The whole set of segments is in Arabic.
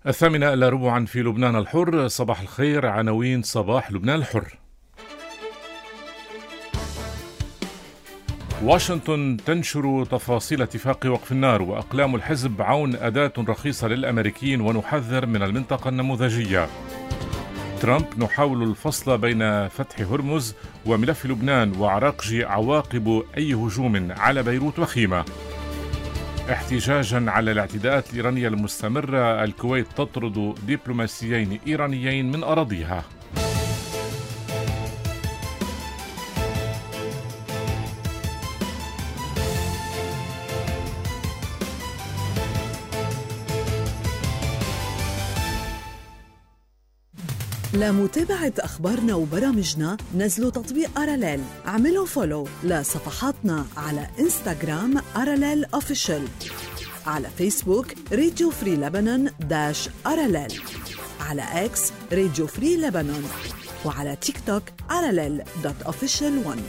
8:15 في لبنان الحر. صباح الخير. عناوين صباح لبنان الحر. واشنطن تنشر تفاصيل اتفاق وقف النار، وأقلام الحزب عون أداة رخيصة للأمريكيين، ونحذر من المنطقة النموذجية. ترامب: نحاول الفصل بين فتح هرمز وملف لبنان، وعراقجي: عواقب أي هجوم على بيروت وخيمة. احتجاجا على الاعتداءات الإيرانية المستمرة، الكويت تطرد دبلوماسيين إيرانيين من أراضيها. لمتابعة أخبارنا وبرامجنا نزلوا تطبيق أراليل، اعملوا فولو لصفحاتنا على إنستغرام أراليل أوفيشل، على فيسبوك راديو فري لبنان -أراليل، على إكس راديو فري لبنان، وعلى تيك توك أراليل.official1.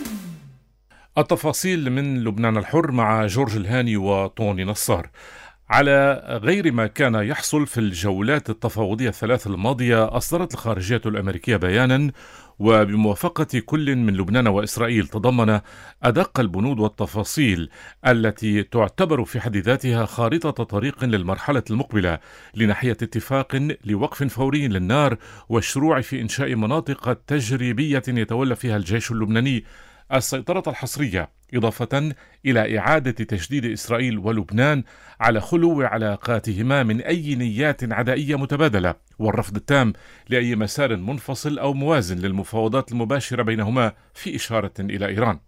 التفاصيل من لبنان الحر مع جورج الهاني وطوني نصار. على غير ما كان يحصل في الجولات التفاوضية الثلاث الماضية، أصدرت الخارجية الأمريكية بيانا وبموافقة كل من لبنان وإسرائيل تضمن أدق البنود والتفاصيل التي تعتبر في حد ذاتها خارطة طريق للمرحلة المقبلة لناحية اتفاق لوقف فوري للنار والشروع في إنشاء مناطق تجريبية يتولى فيها الجيش اللبناني السيطرة الحصرية، إضافة إلى إعادة تشديد إسرائيل ولبنان على خلو علاقاتهما من أي نيات عدائية متبادلة، والرفض التام لأي مسار منفصل أو موازن للمفاوضات المباشرة بينهما، في إشارة إلى إيران.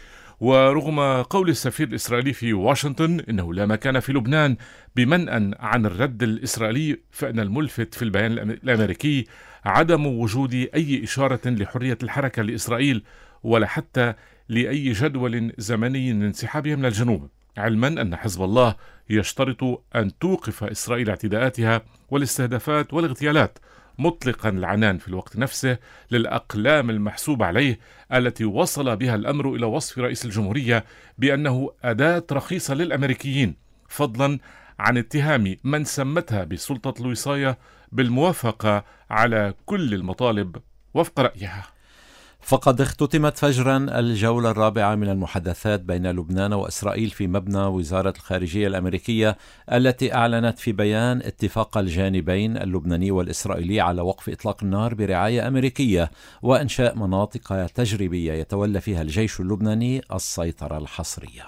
ورغم قول السفير الإسرائيلي في واشنطن إنه لا مكان في لبنان بمنأى عن الرد الإسرائيلي، فإن الملفت في البيان الأمريكي عدم وجود أي إشارة لحرية الحركة لإسرائيل ولا حتى لأي جدول زمني لانسحابها من الجنوب، علما أن حزب الله يشترط أن توقف إسرائيل اعتداءاتها والاستهدافات والاغتيالات، مطلقا العنان في الوقت نفسه للأقلام المحسوب عليه التي وصل بها الأمر إلى وصف رئيس الجمهورية بأنه أداة رخيصة للأمريكيين، فضلا عن اتهام من سمتها بسلطة الوصاية بالموافقة على كل المطالب وفق رأيها. فقد اختتمت فجرا الجولة الرابعة من المحادثات بين لبنان وإسرائيل في مبنى وزارة الخارجية الأمريكية، التي أعلنت في بيان اتفاق الجانبين اللبناني والإسرائيلي على وقف إطلاق النار برعاية أمريكية وإنشاء مناطق تجريبية يتولى فيها الجيش اللبناني السيطرة الحصرية.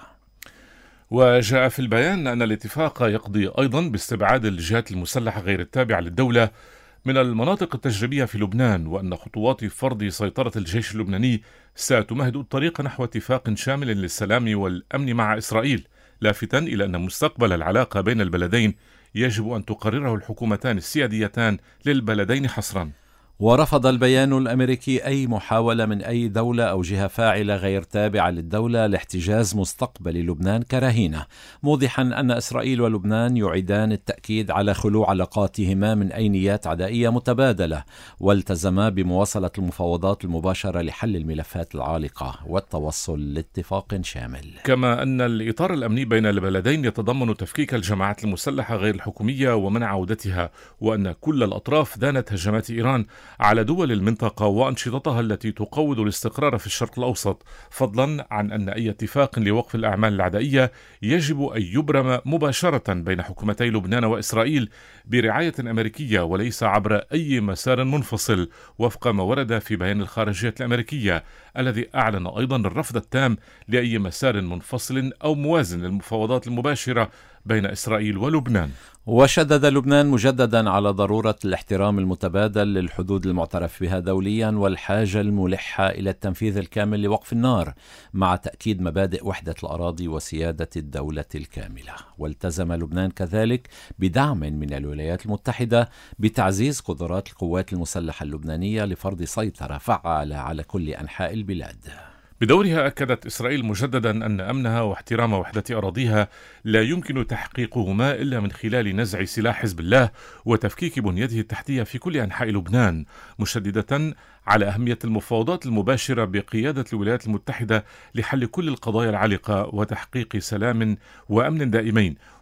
وجاء في البيان أن الاتفاق يقضي أيضا باستبعاد الجهات المسلحة غير التابعة للدولة من المناطق التجريبية في لبنان، وأن خطوات فرض سيطرة الجيش اللبناني ستمهد الطريق نحو اتفاق شامل للسلام والأمن مع إسرائيل، لافتا إلى أن مستقبل العلاقة بين البلدين يجب أن تقرره الحكومتان السياديتان للبلدين حصرا. ورفض البيان الأمريكي أي محاولة من أي دولة أو جهة فاعلة غير تابعة للدولة لاحتجاز مستقبل لبنان كرهينة، موضحا أن إسرائيل ولبنان يعيدان التأكيد على خلو علاقاتهما من أي نيات عدائية متبادلة، والتزما بمواصلة المفاوضات المباشرة لحل الملفات العالقة والتوصل لاتفاق شامل. كما أن الإطار الأمني بين البلدين يتضمن تفكيك الجماعات المسلحة غير الحكومية ومنع عودتها، وأن كل الأطراف دانت هجمات إيران على دول المنطقة وأنشطتها التي تقوض الاستقرار في الشرق الأوسط، فضلا عن أن أي اتفاق لوقف الأعمال العدائية يجب أن يبرم مباشرة بين حكومتي لبنان وإسرائيل برعاية أمريكية وليس عبر أي مسار منفصل، وفق ما ورد في بيان الخارجية الأمريكية الذي أعلن أيضا الرفض التام لأي مسار منفصل أو موازن للمفاوضات المباشرة بين إسرائيل ولبنان. وشدد لبنان مجددا على ضرورة الاحترام المتبادل للحدود المعترف بها دوليا والحاجة الملحة إلى التنفيذ الكامل لوقف النار، مع تأكيد مبادئ وحدة الأراضي وسيادة الدولة الكاملة. والتزم لبنان كذلك بدعم من الولايات المتحدة بتعزيز قدرات القوات المسلحة اللبنانية لفرض سيطرة فعالة على كل أنحاء البلاد. بدورها أكدت إسرائيل مجددا أن أمنها واحترام وحدة أراضيها لا يمكن تحقيقهما إلا من خلال نزع سلاح حزب الله وتفكيك بنيته التحتية في كل أنحاء لبنان، مشددة على أهمية المفاوضات المباشرة بقيادة الولايات المتحدة لحل كل القضايا العالقة وتحقيق سلام وأمن دائمين،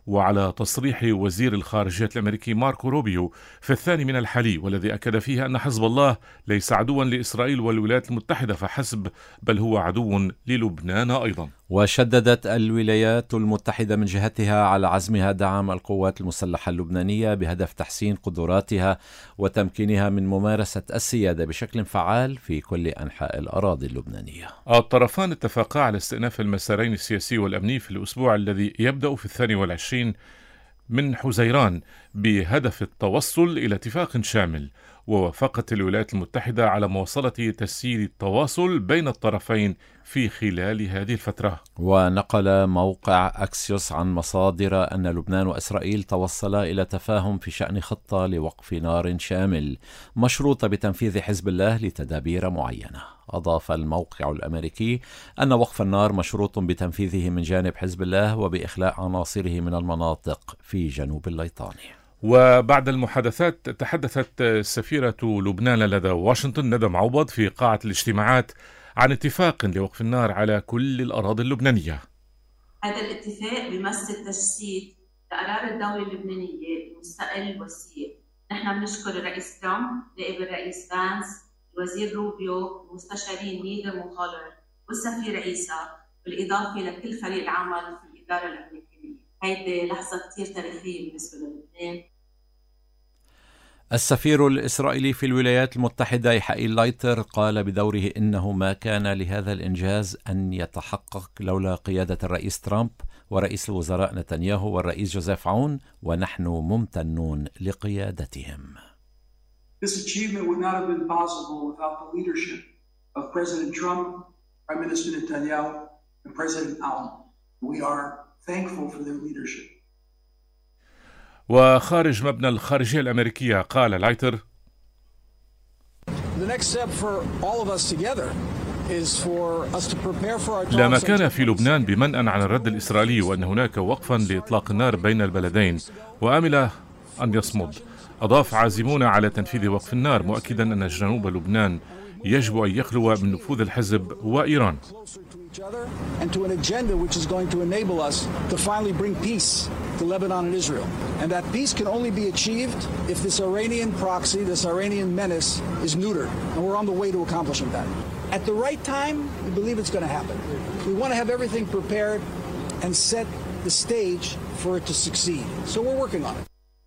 وعلى تصريح وزير الخارجية الأمريكي ماركو روبيو في الثاني من الحلي، والذي أكد فيه أن حزب الله ليس عدوا لإسرائيل والولايات المتحدة فحسب، بل هو عدو للبنان أيضا. وشددت الولايات المتحدة من جهتها على عزمها دعم القوات المسلحة اللبنانية بهدف تحسين قدراتها وتمكينها من ممارسة السيادة بشكل فعال في كل أنحاء الأراضي اللبنانية. الطرفان اتفقا على استئناف المسارين السياسي والأمني في الأسبوع الذي يبدأ في 22 من حزيران بهدف التوصل إلى اتفاق شامل، ووافقت الولايات المتحدة على مواصلة تسيير التواصل بين الطرفين في خلال هذه الفترة. ونقل موقع أكسيوس عن مصادر أن لبنان وإسرائيل توصلا إلى تفاهم في شأن خطة لوقف نار شامل مشروطة بتنفيذ حزب الله لتدابير معينة. أضاف الموقع الأمريكي أن وقف النار مشروط بتنفيذه من جانب حزب الله وبإخلاء عناصره من المناطق في جنوب الليطاني. وبعد المحادثات تحدثت سفيرة لبنان لدى واشنطن ندى معوض في قاعة الاجتماعات عن اتفاق لوقف النار على كل الأراضي اللبنانية. هذا الاتفاق بيمثل تجسيد لقرار الدولة اللبنانية المستقل والسير. نحن بنشكر الرئيس ترامب، نائب الرئيس فانس، الوزير روبيو، المستشارين نيدم وهولر والسفير عيسى، بالإضافة لكل فريق العمل في الإدارة الأمريكية. هيدي لحظة كتير تاريخية بالنسبة للبنان. السفير الإسرائيلي في الولايات المتحدة يحائيل لايتر قال بدوره إنه ما كان لهذا الإنجاز أن يتحقق لولا قيادة الرئيس ترامب ورئيس الوزراء نتنياهو والرئيس جوزيف عون، ونحن ممتنون لقيادتهم. This achievement would not have been possible without the leadership of President Trump, Prime Minister Netanyahu, and President Aoun. We are thankful for their leadership. وخارج مبنى الخارجية الأمريكية قال لايتر: لا مكان في لبنان بمنأى عن الرد الإسرائيلي، وأن هناك وقفا لإطلاق النار بين البلدين وآمل أن يصمد. أضاف: عازمون على تنفيذ وقف النار، مؤكدا أن جنوب لبنان يجب أن يخلو من نفوذ الحزب وإيران. and to an agenda which is going to enable us to finally bring peace to Lebanon and Israel. And that peace can only be achieved if this Iranian proxy, this Iranian menace is neutered. And we're on the way to accomplishing that. At the right time, we believe it's going to happen. We want to have everything prepared and set the stage for it to succeed. So we're working on it.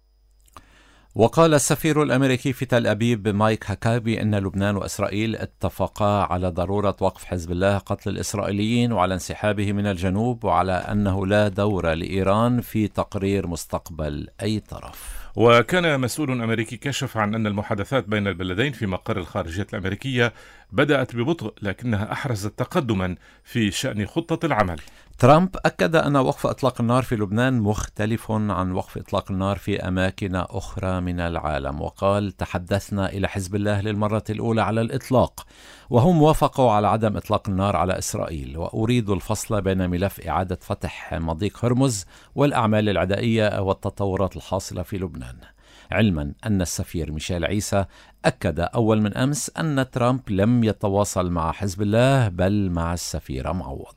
وقال السفير الأمريكي في تل أبيب مايك هكابي أن لبنان وإسرائيل اتفقا على ضرورة وقف حزب الله قتل الإسرائيليين وعلى انسحابه من الجنوب، وعلى أنه لا دور لإيران في تقرير مستقبل أي طرف. وكان مسؤول أمريكي كشف عن أن المحادثات بين البلدين في مقر الخارجية الأمريكية بدأت ببطء، لكنها أحرزت تقدما في شأن خطة العمل. ترامب أكد أن وقف إطلاق النار في لبنان مختلف عن وقف إطلاق النار في أماكن أخرى من العالم، وقال: تحدثنا إلى حزب الله للمرة الأولى على الإطلاق، وهم وافقوا على عدم إطلاق النار على إسرائيل، وأريد الفصل بين ملف إعادة فتح مضيق هرمز والأعمال العدائية والتطورات الحاصلة في لبنان. علما أن السفير ميشيل عيسى أكد أول من أمس أن ترامب لم يتواصل مع حزب الله بل مع السفير معوض.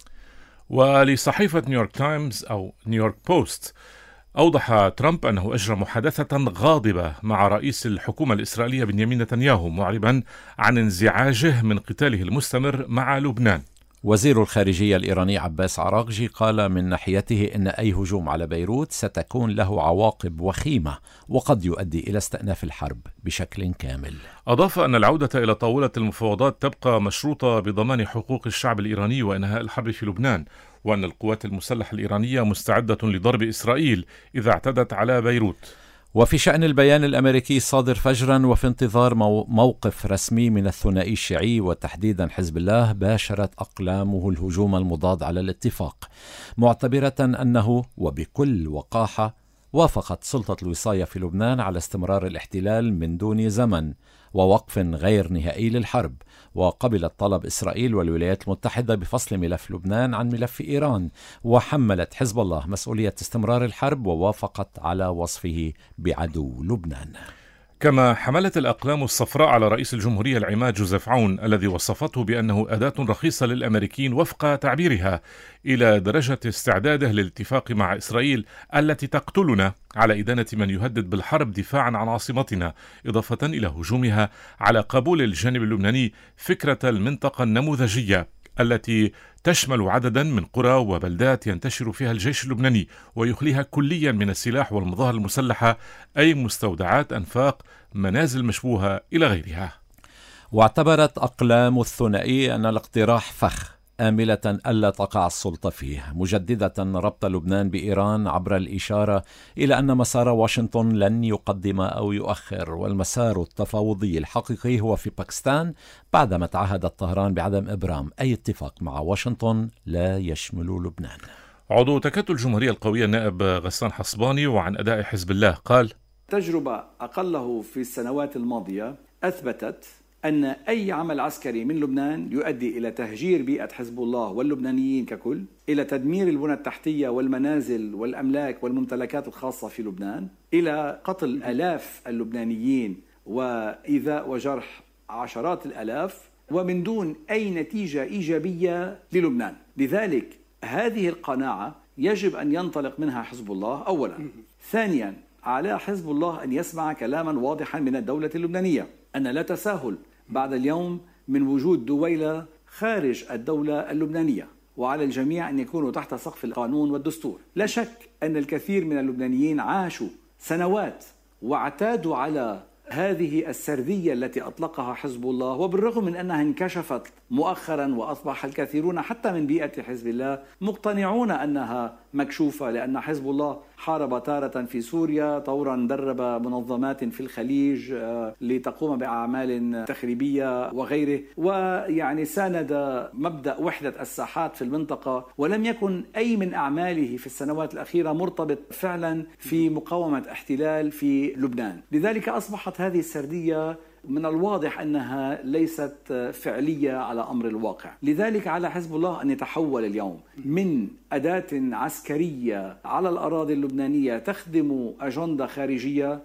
ولصحيفة نيويورك تايمز أو نيويورك بوست أوضح ترامب أنه أجرى محادثة غاضبة مع رئيس الحكومة الإسرائيلية بنيامين نتنياهو، معربا عن انزعاجه من قتاله المستمر مع لبنان. وزير الخارجية الإيراني عباس عراقجي قال من ناحيته إن أي هجوم على بيروت ستكون له عواقب وخيمة وقد يؤدي إلى استئناف الحرب بشكل كامل. أضاف أن العودة إلى طاولة المفاوضات تبقى مشروطة بضمان حقوق الشعب الإيراني وإنهاء الحرب في لبنان، وأن القوات المسلحة الإيرانية مستعدة لضرب إسرائيل إذا اعتدت على بيروت. وفي شأن البيان الأمريكي الصادر فجرا وفي انتظار موقف رسمي من الثنائي الشيعي وتحديدا حزب الله، باشرت أقلامه الهجوم المضاد على الاتفاق، معتبرة أنه وبكل وقاحة وافقت سلطة الوصاية في لبنان على استمرار الاحتلال من دون زمن ووقف غير نهائي للحرب، وقبلت طلب إسرائيل والولايات المتحدة بفصل ملف لبنان عن ملف إيران، وحملت حزب الله مسؤولية استمرار الحرب ووافقت على وصفه بعدو لبنان. كما حملت الأقلام الصفراء على رئيس الجمهورية العماد جوزيف عون الذي وصفته بأنه أداة رخيصة للأمريكيين وفق تعبيرها، إلى درجة استعداده للاتفاق مع إسرائيل التي تقتلنا على إدانة من يهدد بالحرب دفاعا عن عاصمتنا، إضافة إلى هجومها على قبول الجانب اللبناني فكرة المنطقة النموذجية التي تشمل عددا من قرى وبلدات ينتشر فيها الجيش اللبناني ويخليها كليا من السلاح والمظاهر المسلحة، أي مستودعات أنفاق، منازل مشبوهة إلى غيرها. واعتبرت أقلام الثنائي أن الاقتراح فخ آملة ألا تقع السلطة فيه، مجددة ربط لبنان بإيران عبر الإشارة إلى أن مسار واشنطن لن يقدم أو يؤخر، والمسار التفاوضي الحقيقي هو في باكستان بعدما تعهدت طهران بعدم إبرام أي اتفاق مع واشنطن لا يشمل لبنان. عضو تكتل الجمهورية القوية النائب غسان حصباني وعن أداء حزب الله قال: تجربة أقله في السنوات الماضية أثبتت أن أي عمل عسكري من لبنان يؤدي إلى تهجير بيئة حزب الله واللبنانيين ككل، إلى تدمير البنى التحتية والمنازل والأملاك والممتلكات الخاصة في لبنان، إلى قتل آلاف اللبنانيين وإيذاء وجرح عشرات الآلاف، ومن دون أي نتيجة إيجابية للبنان. لذلك هذه القناعة يجب أن ينطلق منها حزب الله أولا. ثانيا، على حزب الله أن يسمع كلاما واضحا من الدولة اللبنانية أن لا تساهل بعد اليوم من وجود دويلة خارج الدولة اللبنانية، وعلى الجميع أن يكونوا تحت سقف القانون والدستور. لا شك أن الكثير من اللبنانيين عاشوا سنوات واعتادوا على هذه السردية التي أطلقها حزب الله، وبالرغم من أنها انكشفت مؤخرا وأصبح الكثيرون حتى من بيئة حزب الله مقتنعون أنها مكشوفة، لأن حزب الله حارب تارة في سوريا، طورا درب منظمات في الخليج لتقوم بأعمال تخريبية وغيره، ويعني ساند مبدأ وحدة الساحات في المنطقة، ولم يكن أي من أعماله في السنوات الأخيرة مرتبط فعلا في مقاومة احتلال في لبنان. لذلك أصبحت هذه السردية من الواضح أنها ليست فعلية على أمر الواقع. لذلك على حزب الله أن يتحول اليوم من أداة عسكرية على الأراضي اللبنانية تخدم أجندة خارجية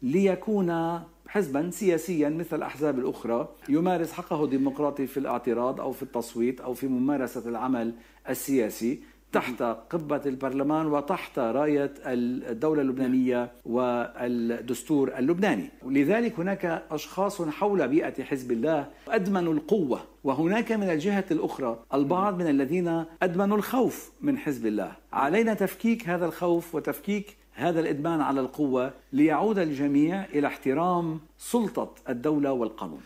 ليكون حزبا سياسيا مثل الأحزاب الأخرى يمارس حقه الديمقراطي في الاعتراض أو في التصويت أو في ممارسة العمل السياسي تحت قبة البرلمان وتحت راية الدولة اللبنانية والدستور اللبناني. لذلك هناك أشخاص حول بيئة حزب الله أدمنوا القوة، وهناك من الجهة الأخرى البعض من الذين أدمنوا الخوف من حزب الله. علينا تفكيك هذا الخوف وتفكيك هذا الإدمان على القوة ليعود الجميع إلى احترام سلطة الدولة والقانون.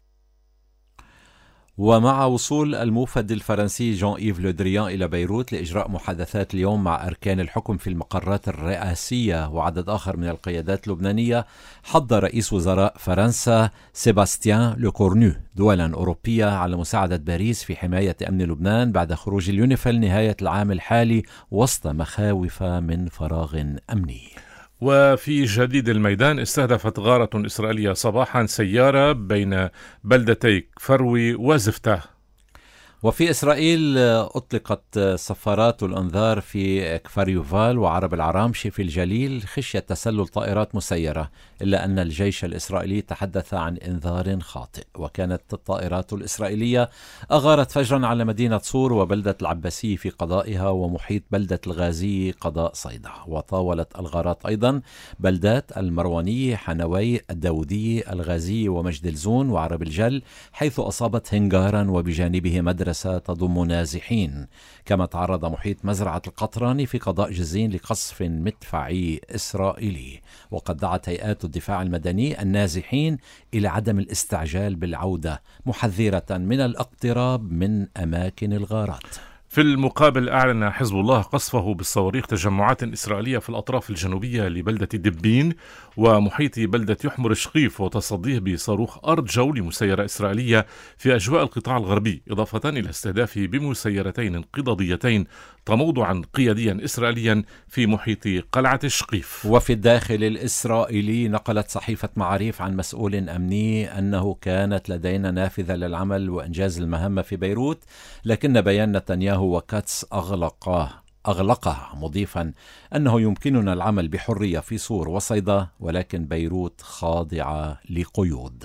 ومع وصول الموفد الفرنسي جان إيف لو دريان إلى بيروت لإجراء محادثات اليوم مع أركان الحكم في المقرات الرئاسية وعدد آخر من القيادات اللبنانية، حض رئيس وزراء فرنسا سيباستيان لوكورنو دولا أوروبية على مساعدة باريس في حماية أمن لبنان بعد خروج اليونيفيل نهاية العام الحالي وسط مخاوف من فراغ أمني. وفي جديد الميدان، استهدفت غارة إسرائيلية صباحا سيارة بين بلدتي كفروي وزفتة. وفي إسرائيل أطلقت صفارات الأنذار في كفر يوفال وعرب العرامشي في الجليل خشية تسلل طائرات مسيرة، إلا أن الجيش الإسرائيلي تحدث عن إنذار خاطئ. وكانت الطائرات الإسرائيلية أغارت فجرا على مدينة صور وبلدة العباسي في قضائها ومحيط بلدة الغازي قضاء صيدا. وطاولت الغارات أيضا بلدات المروانية، حنوي، الداودية، الغازي ومجد الزون وعرب الجل، حيث أصابت هنجارا وبجانبه مدرسة تضم نازحين. كما تعرض محيط مزرعة القطراني في قضاء جزين لقصف مدفعي إسرائيلي. وقد دعت هيئات الدفاع المدني النازحين إلى عدم الاستعجال بالعودة، محذرة من الاقتراب من أماكن الغارات. في المقابل، أعلن حزب الله قصفه بالصواريخ تجمعات إسرائيلية في الأطراف الجنوبية لبلدة دبين ومحيط بلدة يحمر شقيف، وتصديه بصاروخ أرض جو لمسيرة إسرائيلية في أجواء القطاع الغربي، إضافة إلى استهدافه بمسيرتين انقضاضيتين تموضعا قياديا إسرائيليا في محيط قلعة شقيف. وفي الداخل الإسرائيلي، نقلت صحيفة معاريف عن مسؤول أمني أنه كانت لدينا نافذة للعمل وإنجاز المهمة في بيروت، لكن بيان نتنياهو وكاتس أغلقاه أغلقها، مضيفا أنه يمكننا العمل بحرية في صور وصيدا، ولكن بيروت خاضعة لقيود.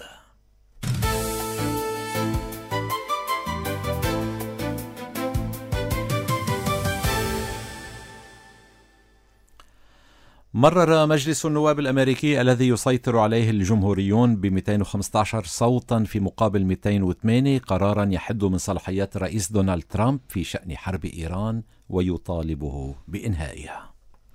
مرر مجلس النواب الأمريكي الذي يسيطر عليه الجمهوريون ب 215 صوتا في مقابل 208 قرارا يحد من صلاحيات الرئيس دونالد ترامب في شأن حرب إيران ويطالبه بإنهائها.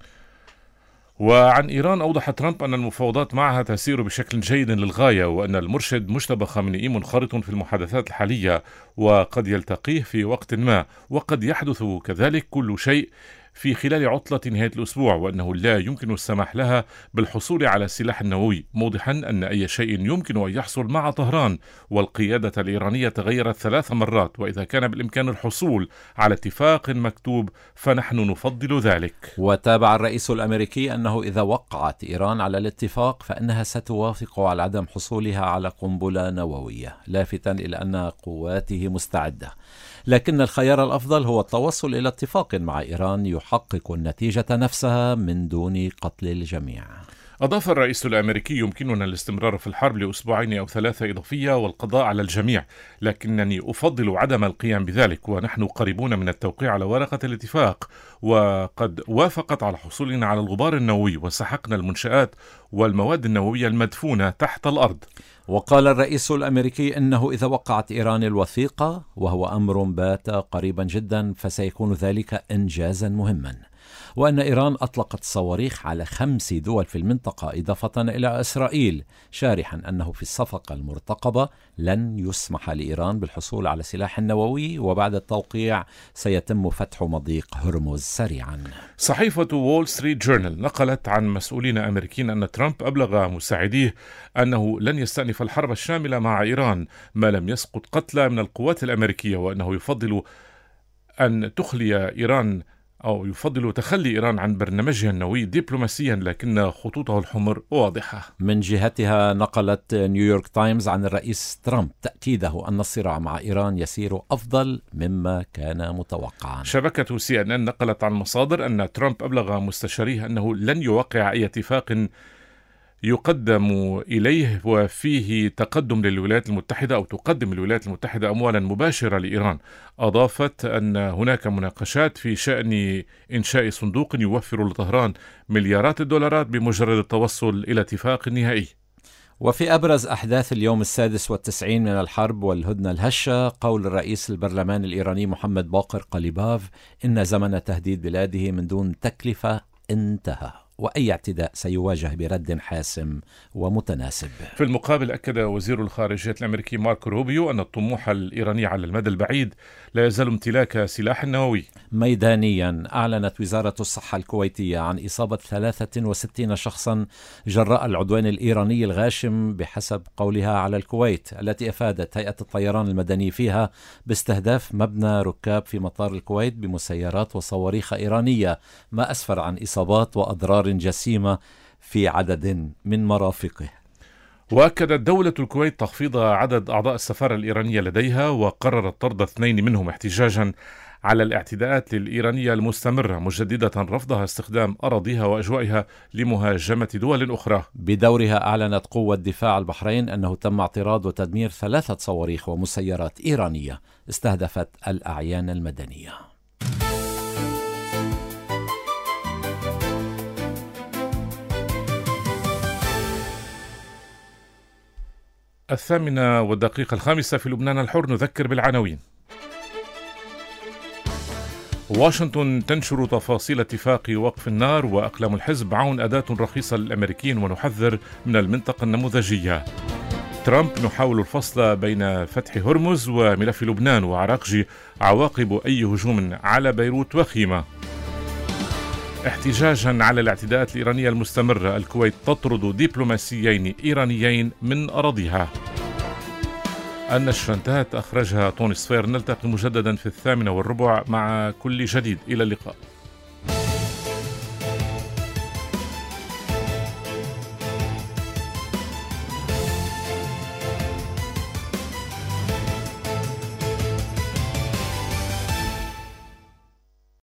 وعن إيران أوضح ترامب أن المفاوضات معها تسير بشكل جيد للغاية، وأن المرشد مجتبى خامنئي منخرط في المحادثات الحالية وقد يلتقيه في وقت ما، وقد يحدث كذلك كل شيء في خلال عطلة نهاية الأسبوع، وأنه لا يمكن السماح لها بالحصول على السلاح النووي، موضحا أن أي شيء يمكن أن يحصل مع طهران، والقيادة الإيرانية تغيرت 3 مرات، وإذا كان بالإمكان الحصول على اتفاق مكتوب فنحن نفضل ذلك. وتابع الرئيس الأمريكي أنه إذا وقعت إيران على الاتفاق فإنها ستوافق على عدم حصولها على قنبلة نووية، لافتا إلى أن قواته مستعدة، لكن الخيار الأفضل هو التوصل إلى اتفاق مع إيران يحقق النتيجة نفسها من دون قتل الجميع. أضاف الرئيس الأمريكي: يمكننا الاستمرار في الحرب ل2 أو 3 إضافية والقضاء على الجميع، لكنني أفضل عدم القيام بذلك، ونحن قريبون من التوقيع على ورقة الاتفاق، وقد وافقت على حصولنا على الغبار النووي، وسحقنا المنشآت والمواد النووية المدفونة تحت الأرض. وقال الرئيس الأمريكي إنه إذا وقعت إيران الوثيقة، وهو أمر بات قريبا جدا، فسيكون ذلك إنجازا مهما، وأن إيران أطلقت صواريخ على 5 دول في المنطقة إضافة إلى إسرائيل، شارحا أنه في الصفقة المرتقبة لن يسمح لإيران بالحصول على سلاح نووي، وبعد التوقيع سيتم فتح مضيق هرمز سريعا. صحيفة وول ستريت جورنال نقلت عن مسؤولين أمريكيين أن ترامب أبلغ مساعديه أنه لن يستأنف الحرب الشاملة مع إيران ما لم يسقط قتلى من القوات الأمريكية، وأنه يفضل أن تخلي إيران أو يفضل تخلي إيران عن برنامجها النووي دبلوماسيا، لكن خطوطه الحمر واضحة. من جهتها نقلت نيويورك تايمز عن الرئيس ترامب تأكيده أن الصراع مع إيران يسير أفضل مما كان متوقعا. شبكة CNN نقلت عن مصادر أن ترامب أبلغ مستشاريه أنه لن يوقع أي اتفاق يقدم إليه وفيه تقدم للولايات المتحدة أو تقدم الولايات المتحدة أموالا مباشرة لإيران. أضافت أن هناك مناقشات في شأن إنشاء صندوق يوفر لطهران مليارات الدولارات بمجرد التوصل إلى اتفاق نهائي. وفي أبرز أحداث اليوم 96 من الحرب والهدنة الهشة، قول الرئيس البرلمان الإيراني محمد باقر قليباف إن زمن تهديد بلاده من دون تكلفة انتهى، وأي اعتداء سيواجه برد حاسم ومتناسب. في المقابل أكد وزير الخارجية الأمريكي ماركو روبيو أن الطموح الإيراني على المدى البعيد لا يزال امتلاك سلاح نووي. ميدانيا، أعلنت وزارة الصحة الكويتية عن إصابة 63 شخصا جراء العدوان الإيراني الغاشم بحسب قولها على الكويت، التي أفادت هيئة الطيران المدني فيها باستهداف مبنى ركاب في مطار الكويت بمسيرات وصواريخ إيرانية، ما أسفر عن إصابات وأضرار جسيمة في عدد من مرافقه. وأكدت دولة الكويت تخفيض عدد أعضاء السفارة الإيرانية لديها، وقررت طرد 2 منهم احتجاجا على الاعتداءات الإيرانية المستمرة، مجددة رفضها استخدام أراضيها وأجوائها لمهاجمة دول أخرى. بدورها أعلنت قوة دفاع البحرين أنه تم اعتراض وتدمير 3 صواريخ ومسيرات إيرانية استهدفت الأعيان المدنية. الثامنة والدقيقة 5 في لبنان الحر، نذكر بالعناوين. واشنطن تنشر تفاصيل اتفاق وقف النار، وأقلام الحزب عون أداة رخيصة للأمريكيين ونحذر من المنطقة النموذجية. ترامب نحاول الفصل بين فتح هرمز وملف لبنان، وعراقجي عواقب أي هجوم على بيروت وخيمة. احتجاجا على الاعتداءات الإيرانية المستمرة، الكويت تطرد دبلوماسيين إيرانيين من أراضيها. النشرة انتهت، أخرجها طوني صفير. نلتقي مجددا في 8:15 مع كل جديد. إلى اللقاء.